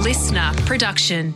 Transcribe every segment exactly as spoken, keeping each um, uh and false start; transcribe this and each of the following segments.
listener production.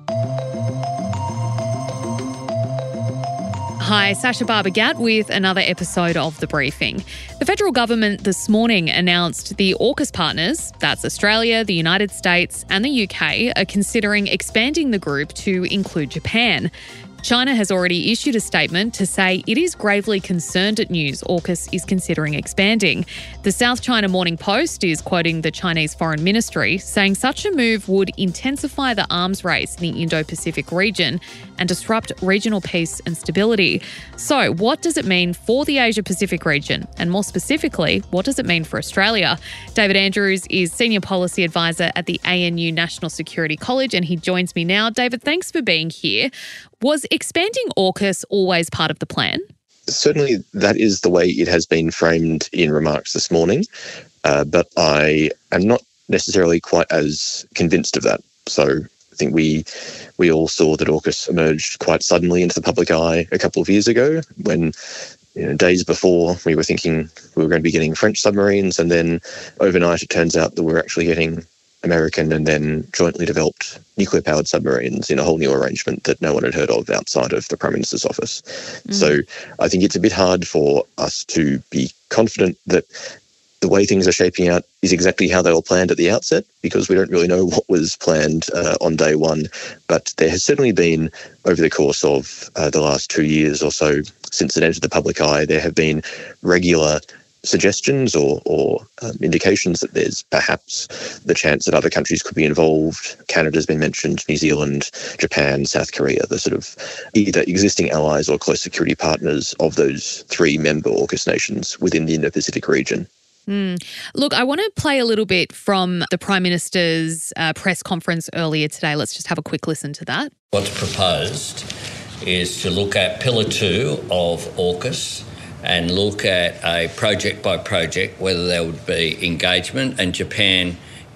Hi, Sasha Barbagat with another episode of The Briefing. The federal government this morning announced the AUKUS partners, that's Australia, the United States and the U K, are considering expanding the group to include Japan. China has already issued a statement to say it is gravely concerned at news AUKUS is considering expanding. The South China Morning Post is quoting the Chinese Foreign Ministry, saying such a move would intensify the arms race in the Indo-Pacific region and disrupt regional peace and stability. So what does it mean for the Asia-Pacific region? And more specifically, what does it mean for Australia? David Andrews is Senior Policy Advisor at the A N U National Security College and he joins me now. David, thanks for being here. Was expanding AUKUS always part of the plan? Certainly that is the way it has been framed in remarks this morning, uh, but I am not necessarily quite as convinced of that. So I think we we all saw that AUKUS emerged quite suddenly into the public eye a couple of years ago when, you know, days before we were thinking we were going to be getting French submarines, and then overnight it turns out that we're actually getting American and then jointly developed nuclear-powered submarines in a whole new arrangement that no one had heard of outside of the Prime Minister's office. Mm. So I think it's a bit hard for us to be confident that the way things are shaping out is exactly how they were planned at the outset, because we don't really know what was planned uh, on day one. But there has certainly been, over the course of uh, the last two years or so since it entered the public eye, there have been regular suggestions or, or um, indications that there's perhaps the chance that other countries could be involved. Canada's been mentioned, New Zealand, Japan, South Korea, the sort of either existing allies or close security partners of those three member AUKUS nations within the Indo-Pacific region. Mm. Look, I want to play a little bit from the Prime Minister's uh, press conference earlier today. Let's just have a quick listen to that. What's proposed is to look at Pillar two of AUKUS and look at a project by project whether there would be engagement, and Japan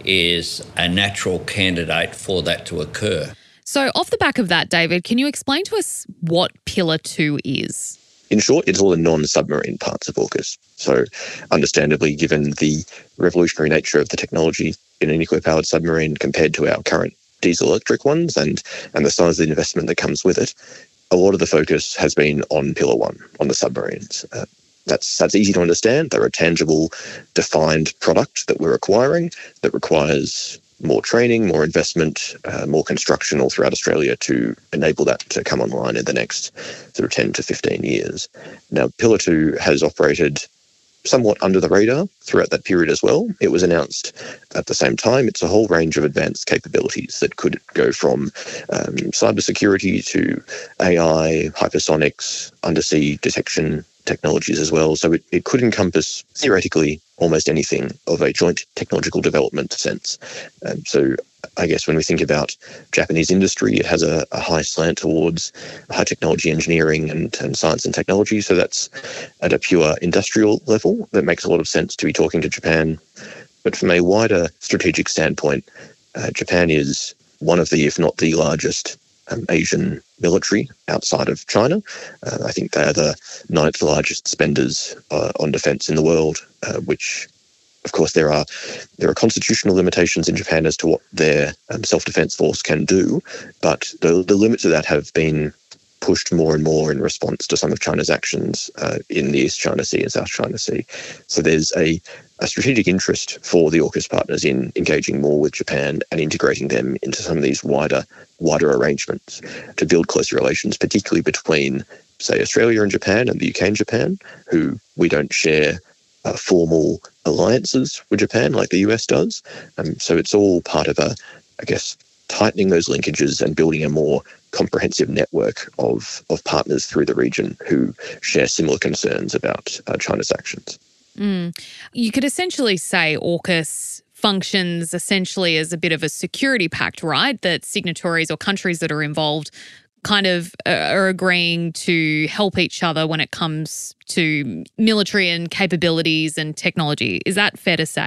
is a natural candidate for that to occur. So off the back of that, David, can you explain to us what Pillar two is? In short, it's all the non-submarine parts of AUKUS. So understandably, given the revolutionary nature of the technology in a nuclear-powered submarine compared to our current diesel-electric ones and, and the size of the investment that comes with it, a lot of the focus has been on Pillar one, on the submarines. Uh, that's that's easy to understand. They're a tangible, defined product that we're acquiring that requires more training, more investment, uh, more construction all throughout Australia to enable that to come online in the next sort of ten to fifteen years. Now, Pillar two has operated somewhat under the radar throughout that period as well. It was announced at the same time. It's a whole range of advanced capabilities that could go from um, cybersecurity to A I, hypersonics, undersea detection technologies as well. So it, it could encompass, theoretically, almost anything of a joint technological development sense. Um, so I guess when we think about Japanese industry, it has a, a high slant towards high technology engineering and, and science and technology. So that's at a pure industrial level. That makes a lot of sense to be talking to Japan. But from a wider strategic standpoint, uh, Japan is one of the, if not the largest um, Asian military outside of China. Uh, I think they're the ninth largest spenders uh, on defence in the world, uh, which of course, there are there are constitutional limitations in Japan as to what their um, self-defense force can do, but the, the limits of that have been pushed more and more in response to some of China's actions uh, in the East China Sea and South China Sea. So there's a, a strategic interest for the AUKUS partners in engaging more with Japan and integrating them into some of these wider wider arrangements to build closer relations, particularly between, say, Australia and Japan and the U K and Japan, who we don't share uh, formal alliances with Japan like the U S does. Um, so it's all part of a, I guess, tightening those linkages and building a more comprehensive network of, of partners through the region who share similar concerns about uh, China's actions. Mm. You could essentially say AUKUS functions essentially as a bit of a security pact, right? That signatories or countries that are involved kind of are agreeing to help each other when it comes to military and capabilities and technology. Is that fair to say?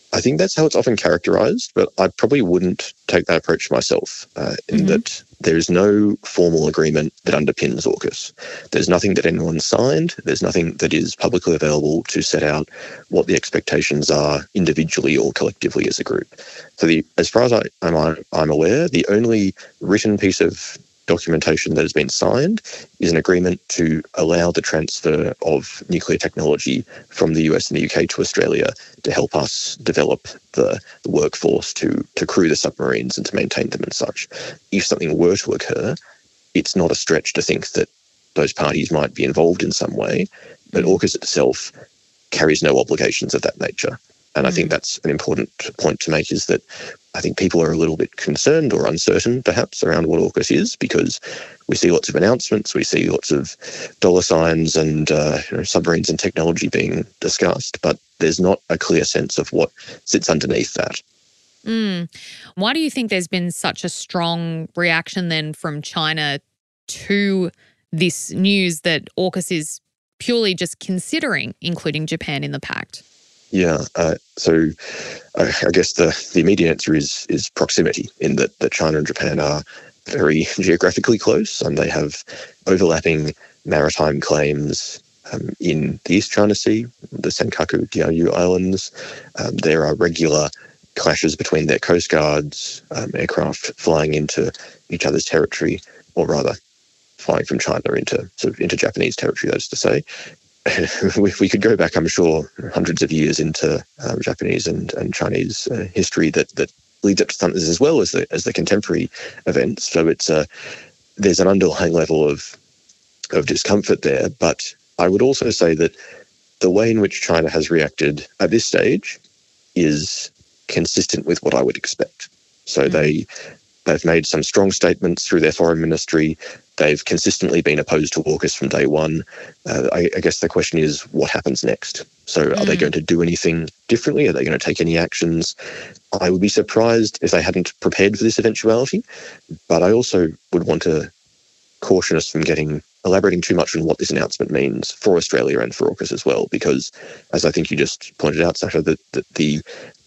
I think that's how it's often characterised, but I probably wouldn't take that approach myself, uh, in mm-hmm. that there is no formal agreement that underpins AUKUS. There's nothing that anyone signed. There's nothing that is publicly available to set out what the expectations are individually or collectively as a group. So the, as far as I, I'm, I'm aware, the only written piece of documentation that has been signed is an agreement to allow the transfer of nuclear technology from the U S and the U K to Australia to help us develop the, the workforce to, to crew the submarines and to maintain them and such. If something were to occur, it's not a stretch to think that those parties might be involved in some way, but AUKUS itself carries no obligations of that nature. And I think that's an important point to make, is that I think people are a little bit concerned or uncertain, perhaps, around what AUKUS is, because we see lots of announcements, we see lots of dollar signs and uh, you know, submarines and technology being discussed, but there's not a clear sense of what sits underneath that. Mm. Why do you think there's been such a strong reaction then from China to this news that AUKUS is purely just considering including Japan in the pact? Yeah, uh, so uh, I guess the, the immediate answer is is proximity, in that, that China and Japan are very geographically close, and they have overlapping maritime claims um, in the East China Sea, the Senkaku Diaoyu Islands. Um, there are regular clashes between their coast guards, um, aircraft flying into each other's territory, or rather flying from China into sort of into Japanese territory, that is to say. If we could go back, I'm sure, hundreds of years into um, Japanese and, and Chinese uh, history that, that leads up to something as well as the as the contemporary events. So it's uh, there's an underlying level of of discomfort there. But I would also say that the way in which China has reacted at this stage is consistent with what I would expect. So mm-hmm. they they've made some strong statements through their foreign ministry. They've consistently been opposed to AUKUS from day one. Uh, I, I guess the question is, what happens next? So mm. are they going to do anything differently? Are they going to take any actions? I would be surprised if they hadn't prepared for this eventuality. But I also would want to caution us from getting elaborating too much on what this announcement means for Australia and for AUKUS as well, because, as I think you just pointed out, Sasha, that, that the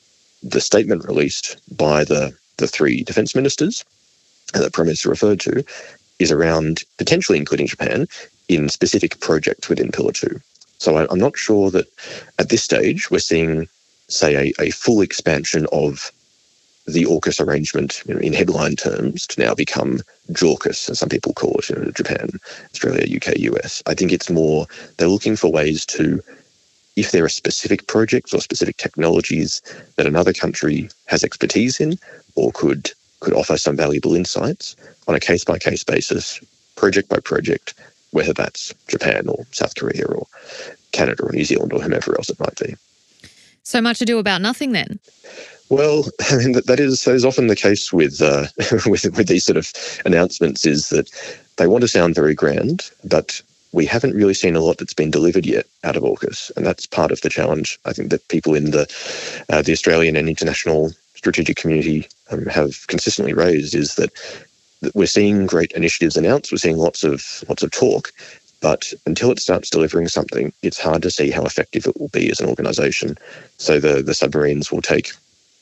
the statement released by the, the three defence ministers that the Prime Minister referred to is around potentially including Japan in specific projects within Pillar two. So I, I'm not sure that at this stage we're seeing, say, a, a full expansion of the AUKUS arrangement, you know, in headline terms, to now become JAUKUS, as some people call it, you know, Japan, Australia, U K, U S. I think it's more they're looking for ways to, if there are specific projects or specific technologies that another country has expertise in or could could offer some valuable insights on a case-by-case basis, project by project, whether that's Japan or South Korea or Canada or New Zealand or whomever else it might be. So much ado about nothing then? Well, I mean, that, that is that is often the case with, uh, with with these sort of announcements, is that they want to sound very grand, but we haven't really seen a lot that's been delivered yet out of AUKUS, and that's part of the challenge, I think, that people in the uh, the Australian and international strategic community um, have consistently raised, is that, that we're seeing great initiatives announced, we're seeing lots of lots of talk, but until it starts delivering something, it's hard to see how effective it will be as an organisation. So the, the submarines will take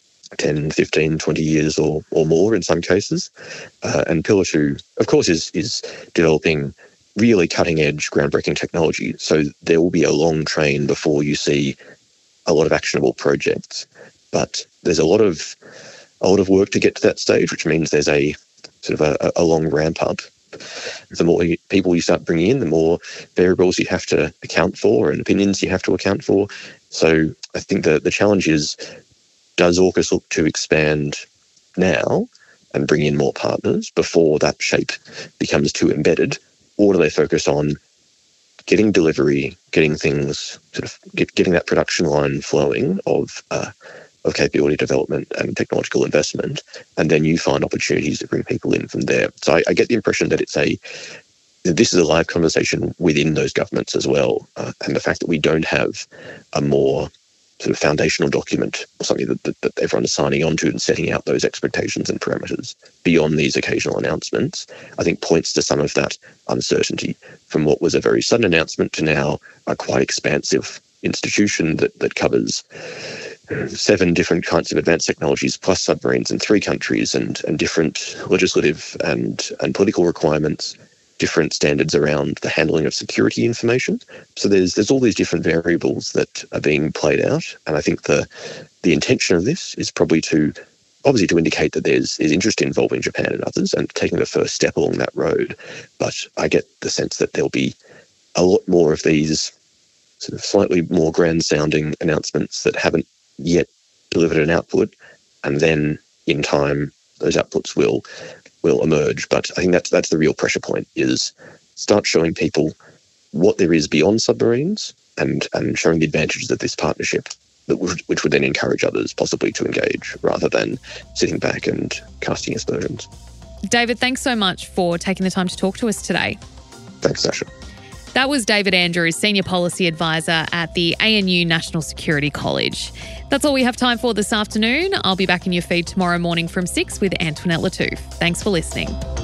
ten, fifteen, twenty years or, or more in some cases, uh, and Pillar two, of course, is is developing really cutting-edge, groundbreaking technology. So there will be a long train before you see a lot of actionable projects. But there's a lot of a lot of work to get to that stage, which means there's a sort of a, a long ramp up. The more people you start bringing in, the more variables you have to account for and opinions you have to account for. So I think the, the challenge is, does AUKUS look to expand now and bring in more partners before that shape becomes too embedded? Or do they focus on getting delivery, getting things, sort of get, getting that production line flowing of uh, of capability development and technological investment, and then you find opportunities to bring people in from there. So I, I get the impression that it's a this is a live conversation within those governments as well, uh, and the fact that we don't have a more sort of foundational document or something that, that, that everyone is signing on to and setting out those expectations and parameters beyond these occasional announcements, I think points to some of that uncertainty from what was a very sudden announcement to now a quite expansive institution that, that covers seven different kinds of advanced technologies plus submarines in three countries, and, and different legislative and, and political requirements, different standards around the handling of security information. So there's there's all these different variables that are being played out. And I think the the intention of this is probably to obviously to indicate that there's is interest involving Japan and others and taking the first step along that road. But I get the sense that there'll be a lot more of these sort of slightly more grand sounding announcements that haven't yet delivered an output, and then in time those outputs will will emerge. But I think that's that's the real pressure point, is start showing people what there is beyond submarines and and showing the advantages of this partnership, that would, which would then encourage others possibly to engage, rather than sitting back and casting aspersions. David, thanks so much for taking the time to talk to us today. Thanks, Sasha. That was David Andrews, Senior Policy Advisor at the A N U National Security College. That's all we have time for this afternoon. I'll be back in your feed tomorrow morning from six with Antoinette Lattouf. Thanks for listening.